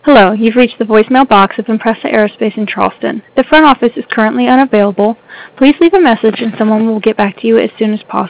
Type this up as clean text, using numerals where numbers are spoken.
Hello, you've reached the voicemail box of Impresa Aerospace in Charleston. The front office is currently unavailable. Please leave a message and someone will get back to you as soon as possible.